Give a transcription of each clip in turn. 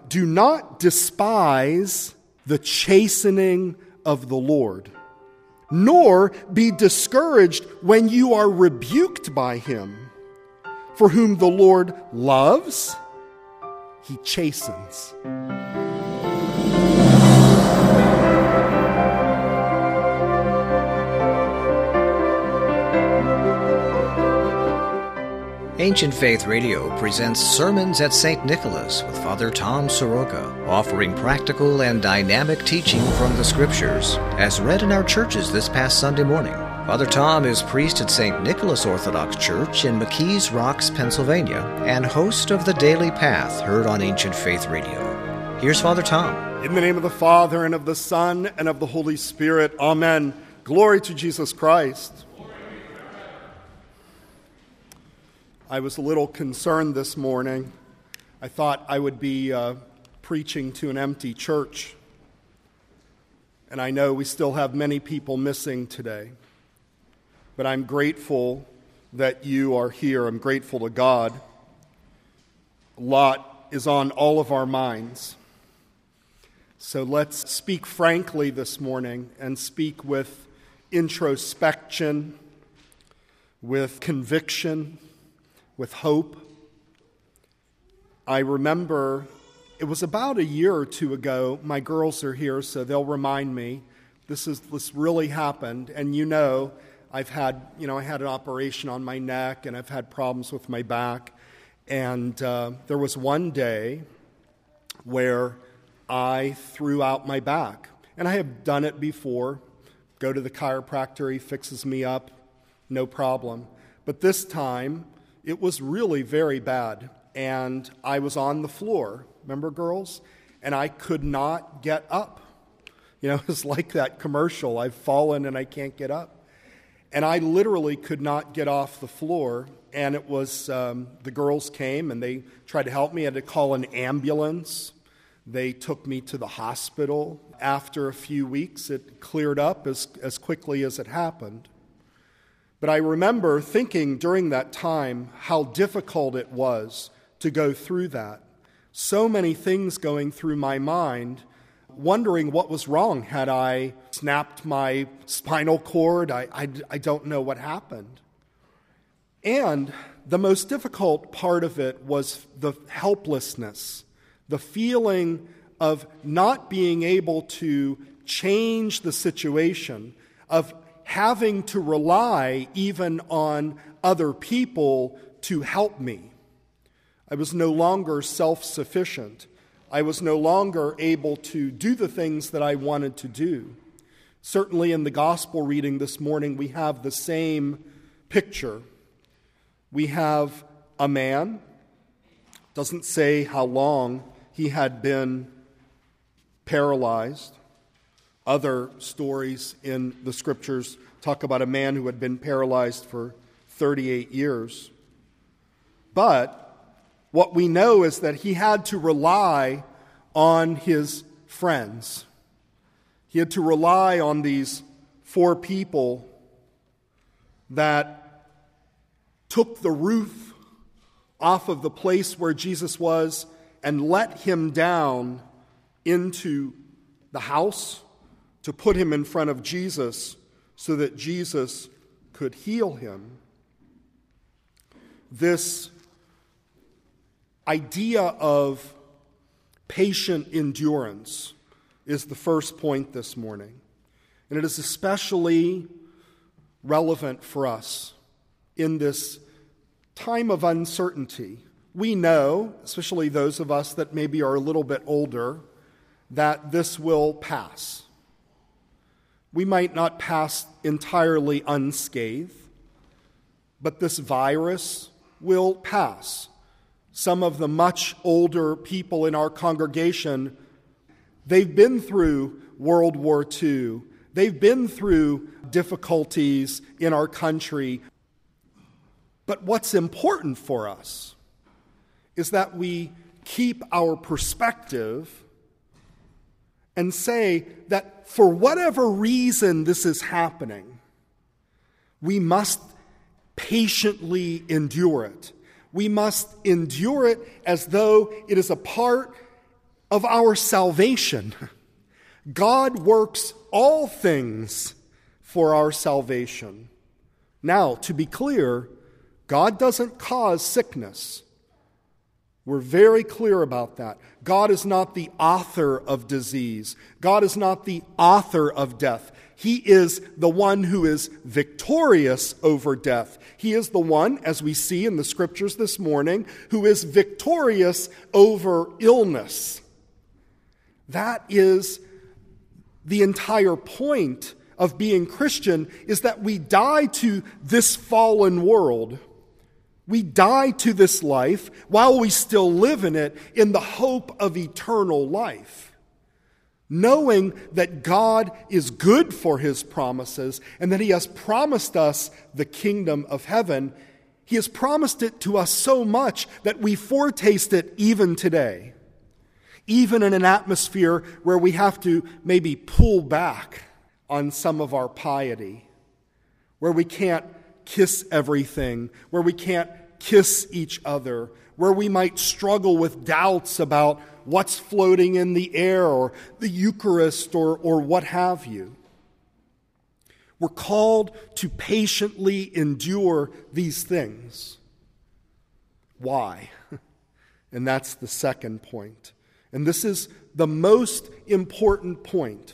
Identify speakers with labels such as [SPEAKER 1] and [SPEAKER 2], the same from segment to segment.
[SPEAKER 1] do not despise the chastening of the Lord, nor be discouraged when you are rebuked by him. For whom the Lord loves, he chastens.
[SPEAKER 2] Ancient Faith Radio presents Sermons at St. Nicholas with Father Tom Soroka, offering practical and dynamic teaching from the Scriptures, as read in our churches this past Sunday morning. Father Tom is priest at St. Nicholas Orthodox Church in McKees Rocks, Pennsylvania, and host of The Daily Path, heard on Ancient Faith Radio. Here's Father Tom.
[SPEAKER 1] In the name of the Father, and of the Son, and of the Holy Spirit, amen. Glory to Jesus Christ. I was a little concerned this morning. I thought I would be preaching to an empty church. And I know we still have many people missing today. But I'm grateful that you are here. I'm grateful to God. A lot is on all of our minds. So let's speak frankly this morning and speak with introspection, with conviction, with hope. I remember it was about a year or two ago. My girls are here, so they'll remind me. This really happened, and I had an operation on my neck, and I've had problems with my back. And there was one day where I threw out my back, and I have done it before. Go to the chiropractor, he fixes me up, no problem. But this time, it was really very bad, and I was on the floor, remember, girls? And I could not get up. It's like that commercial, I've fallen and I can't get up. And I literally could not get off the floor, and it was, the girls came and they tried to help me. I had to call an ambulance. They took me to the hospital. After a few weeks, it cleared up as quickly as it happened. But I remember thinking during that time how difficult it was to go through that. So many things going through my mind, wondering what was wrong. Had I snapped my spinal cord? I don't know what happened. And the most difficult part of it was the helplessness, the feeling of not being able to change the situation, of having to rely even on other people to help me. I was no longer self-sufficient. I was no longer able to do the things that I wanted to do. Certainly in the gospel reading this morning, we have the same picture. We have a man, doesn't say how long he had been paralyzed. Other stories in the Scriptures talk about a man who had been paralyzed for 38 years. But what we know is that he had to rely on his friends. He had to rely on these 4 people that took the roof off of the place where Jesus was and let him down into the house to put him in front of Jesus so that Jesus could heal him. This idea of patient endurance is the first point this morning. And it is especially relevant for us in this time of uncertainty. We know, especially those of us that maybe are a little bit older, that this will pass. We might not pass entirely unscathed, but this virus will pass. Some of the much older people in our congregation, they've been through World War II. They've been through difficulties in our country. But what's important for us is that we keep our perspective and say that for whatever reason this is happening, we must patiently endure it. We must endure it as though it is a part of our salvation. God works all things for our salvation. Now, to be clear, God doesn't cause sickness. We're very clear about that. God is not the author of disease. God is not the author of death. He is the one who is victorious over death. He is the one, as we see in the scriptures this morning, who is victorious over illness. That is the entire point of being Christian, is that we die to this fallen world. We die to this life while we still live in it in the hope of eternal life, knowing that God is good for his promises and that he has promised us the kingdom of heaven. He has promised it to us so much that we foretaste it even today, even in an atmosphere where we have to maybe pull back on some of our piety, where we can't kiss everything, where we can't kiss each other, where we might struggle with doubts about what's floating in the air or the Eucharist or what have you. We're called to patiently endure these things. Why? And that's the second point. And this is the most important point.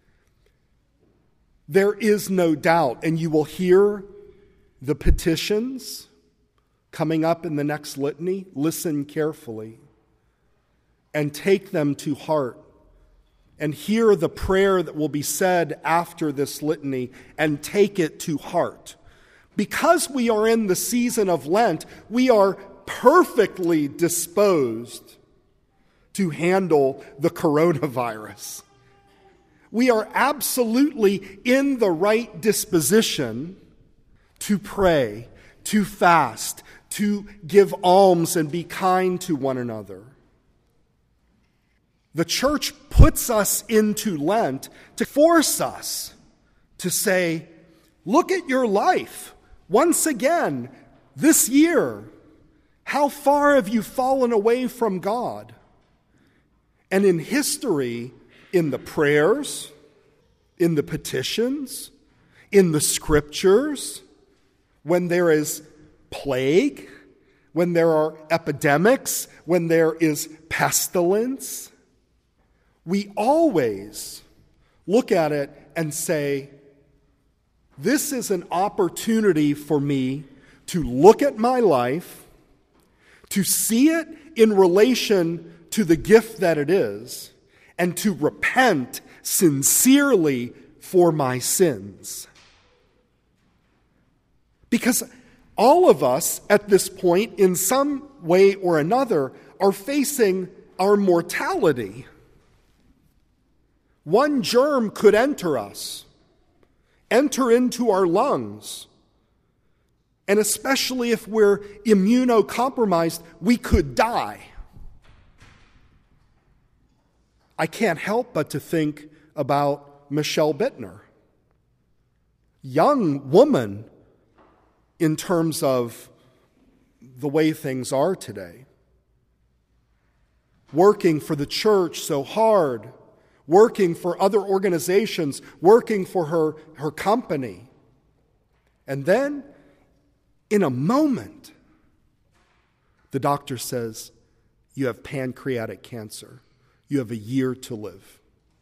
[SPEAKER 1] There is no doubt, and you will hear the petitions coming up in the next litany. Listen carefully and take them to heart, and hear the prayer that will be said after this litany and take it to heart. Because we are in the season of Lent, we are perfectly disposed to handle the coronavirus. We are absolutely in the right disposition to pray, to fast, to give alms and be kind to one another. The church puts us into Lent to force us to say, look at your life. Once again, this year, how far have you fallen away from God? And in history, in the prayers, in the petitions, in the scriptures, when there is plague, when there are epidemics, when there is pestilence, we always look at it and say, this is an opportunity for me to look at my life, to see it in relation to the gift that it is, and to repent sincerely for my sins. Because all of us at this point, in some way or another, are facing our mortality. One germ could enter us, enter into our lungs, and especially if we're immunocompromised, we could die. I can't help but to think about Michelle Bittner, young woman in terms of the way things are today, working for the church so hard, working for other organizations, working for her company. And then, in a moment, the doctor says, you have pancreatic cancer. You have a year to live.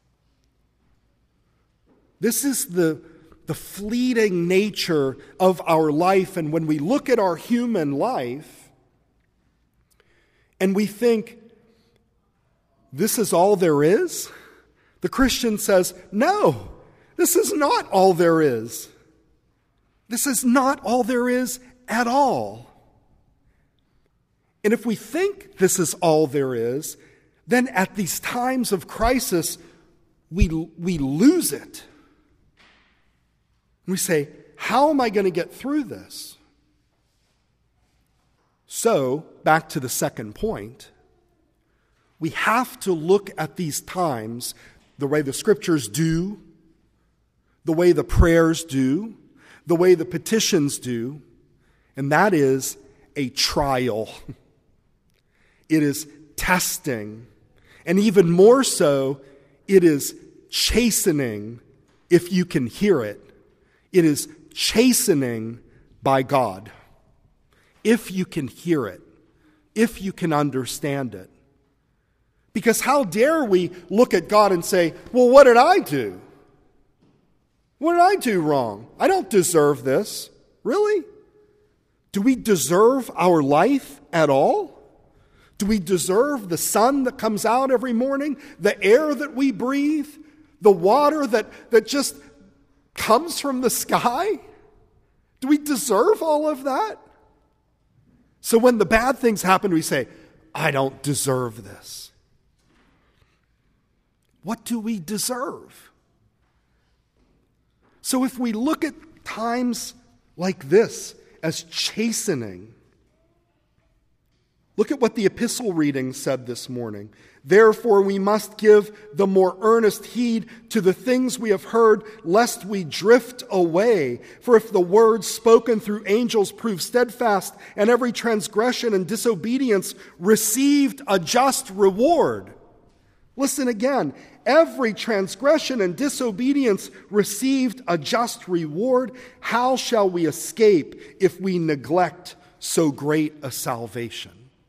[SPEAKER 1] This is the fleeting nature of our life. And when we look at our human life and we think, this is all there is, the Christian says, no, this is not all there is. This is not all there is at all. And if we think this is all there is, then at these times of crisis, we lose it. We say, how am I going to get through this? So, back to the second point, we have to look at these times the way the scriptures do, the way the prayers do, the way the petitions do, and that is a trial. It is testing. And even more so, it is chastening if you can hear it. It is chastening by God. If you can hear it, if you can understand it. Because how dare we look at God and say, well, what did I do? What did I do wrong? I don't deserve this. Really? Do we deserve our life at all? Do we deserve the sun that comes out every morning, the air that we breathe, the water that just comes from the sky? Do we deserve all of that? So when the bad things happen, we say, I don't deserve this. What do we deserve? So if we look at times like this as chastening, look at what the epistle reading said this morning. Therefore we must give the more earnest heed to the things we have heard, lest we drift away. For if the words spoken through angels prove steadfast, and every transgression and disobedience received a just reward. Listen again. Every transgression and disobedience received a just reward. How shall we escape if we neglect so great a salvation?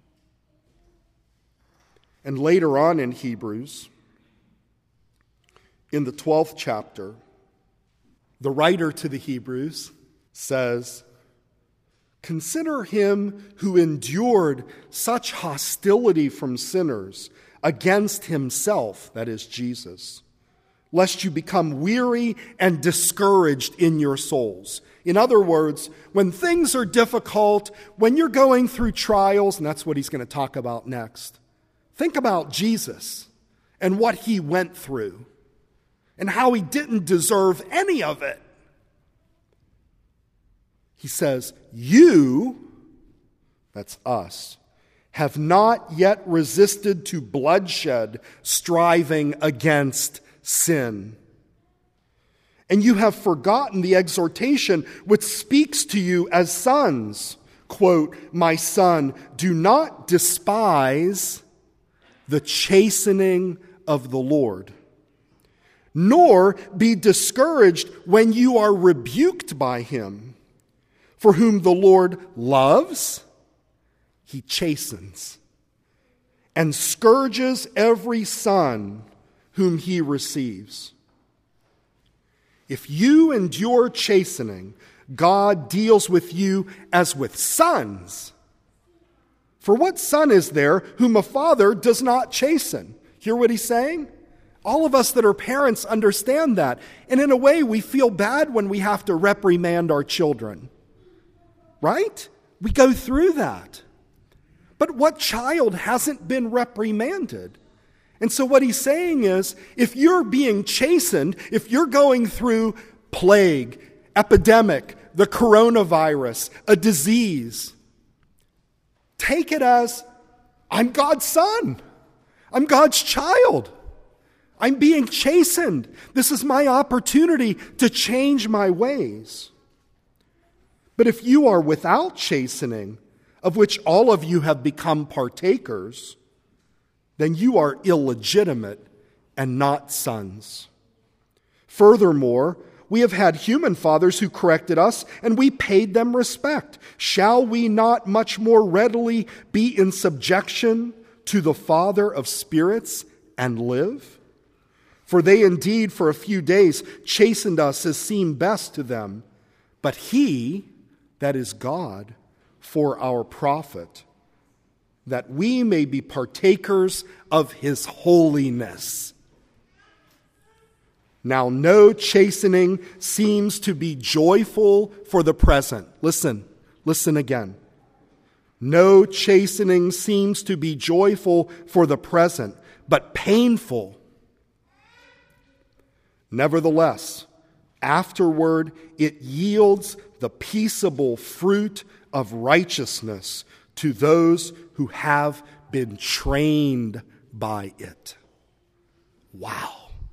[SPEAKER 1] And later on in Hebrews, in the 12th chapter, the writer to the Hebrews says, consider him who endured such hostility from sinners against himself, that is Jesus, lest you become weary and discouraged in your souls. In other words, when things are difficult, when you're going through trials, and that's what he's going to talk about next, think about Jesus and what he went through and how he didn't deserve any of it. He says, you, that's us, have not yet resisted to bloodshed, striving against sin. And you have forgotten the exhortation which speaks to you as sons. Quote, my son, do not despise the chastening of the Lord, nor be discouraged when you are rebuked by him. For whom the Lord loves, he chastens, and scourges every son whom he receives. If you endure chastening, God deals with you as with sons. For what son is there whom a father does not chasten? Hear what he's saying? All of us that are parents understand that. And in a way, we feel bad when we have to reprimand our children. Right? We go through that. But what child hasn't been reprimanded? And so what he's saying is, if you're being chastened, if you're going through plague, epidemic, the coronavirus, a disease, take it as, I'm God's son. I'm God's child. I'm being chastened. This is my opportunity to change my ways. But if you are without chastening, of which all of you have become partakers, then you are illegitimate and not sons. Furthermore, we have had human fathers who corrected us, and we paid them respect. Shall we not much more readily be in subjection to the Father of spirits and live? For they indeed for a few days chastened us as seemed best to them, but he, that is God, for our profit, that we may be partakers of his holiness. Now, no chastening seems to be joyful for the present. Listen again. No chastening seems to be joyful for the present, but painful. Nevertheless, afterward it yields the peaceable fruit of righteousness to those who have been trained by it. Wow.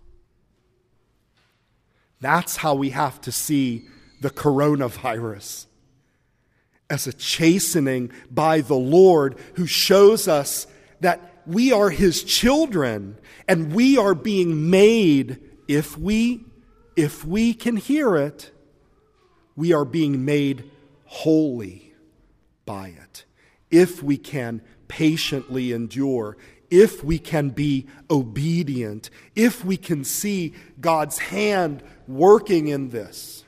[SPEAKER 1] That's how we have to see the coronavirus, as a chastening by the Lord who shows us that we are his children, and we are being made, if we can hear it, we are being made holy by it. If we can patiently endure, if we can be obedient, if we can see God's hand working in this.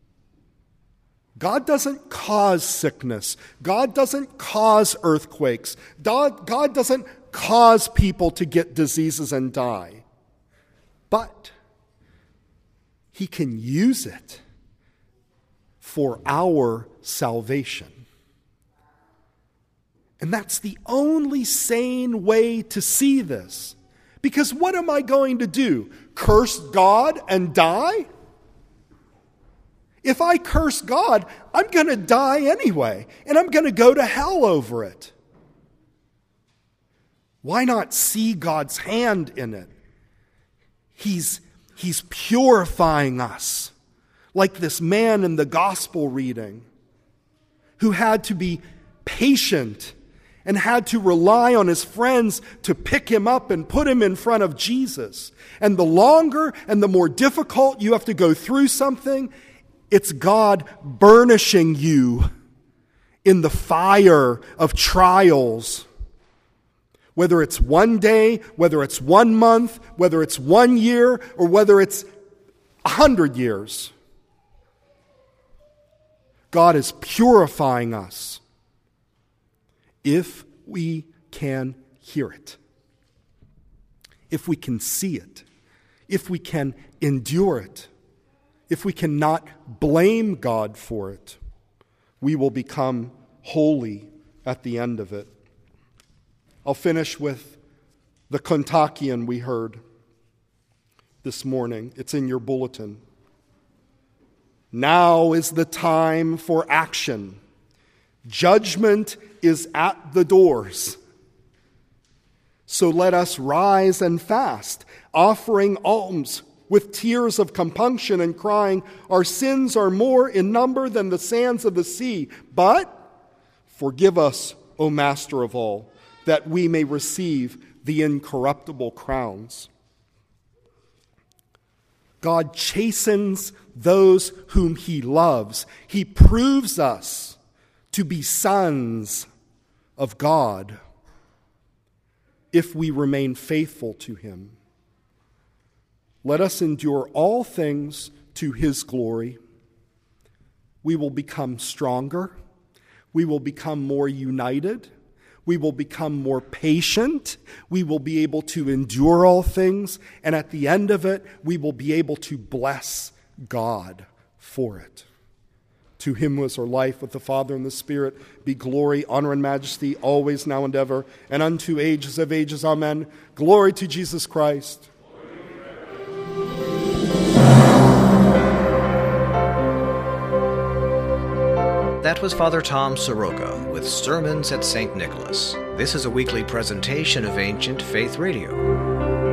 [SPEAKER 1] God doesn't cause sickness. God doesn't cause earthquakes. God doesn't cause people to get diseases and die. But he can use it for our salvation. And that's the only sane way to see this. Because what am I going to do? Curse God and die? If I curse God, I'm going to die anyway, and I'm going to go to hell over it. Why not see God's hand in it? He's purifying us, like this man in the gospel reading who had to be patient and had to rely on his friends to pick him up and put him in front of Jesus. And the longer and the more difficult you have to go through something, it's God burnishing you in the fire of trials. Whether it's one day, whether it's 1 month, whether it's 1 year, or whether it's 100 years. God is purifying us if we can hear it, if we can see it, if we can endure it, if we cannot blame God for it, we will become holy at the end of it. I'll finish with the Kontakion we heard this morning. It's in your bulletin. Now is the time for action. Judgment is at the doors. So let us rise and fast, offering alms with tears of compunction and crying, our sins are more in number than the sands of the sea. But forgive us, O Master of all, that we may receive the incorruptible crowns. God chastens those whom he loves. He proves us to be sons of God if we remain faithful to him. Let us endure all things to his glory. We will become stronger. We will become more united. We will become more patient. We will be able to endure all things. And at the end of it, we will be able to bless God for it. To him was our life with the Father and the Spirit be glory, honor, and majesty, always, now, and ever, and unto ages of ages. Amen. Glory to Jesus Christ.
[SPEAKER 2] That was Father Tom Soroka with Sermons at St. Nicholas. This is a weekly presentation of Ancient Faith Radio.